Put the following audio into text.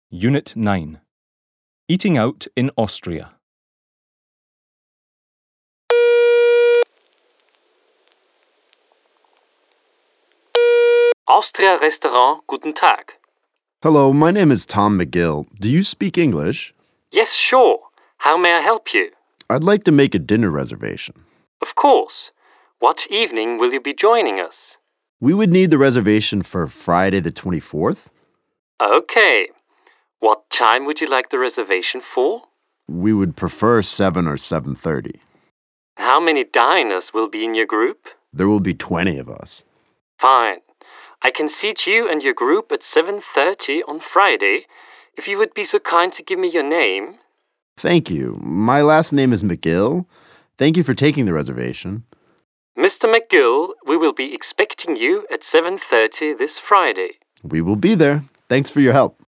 Unit 9. Eating out in Austria. Austria Restaurant, guten Tag. Hello, my name is Tom McGill. Do you speak English? Yes, sure. How may I help you? I'd like to make a dinner reservation. Of course. What evening will you be joining us? We would need the reservation for Friday the 24th. Okay. What time would you like the reservation for? We would prefer 7 or 7:30. How many diners will be in your group? There will be 20 of us. Fine. I can seat you and your group at 7:30 on Friday. If you would be so kind to give me your name. Thank you. My last name is McGill. Thank you for taking the reservation. Mr. McGill, we will be expecting you at 7:30 this Friday. We will be there. Thanks for your help.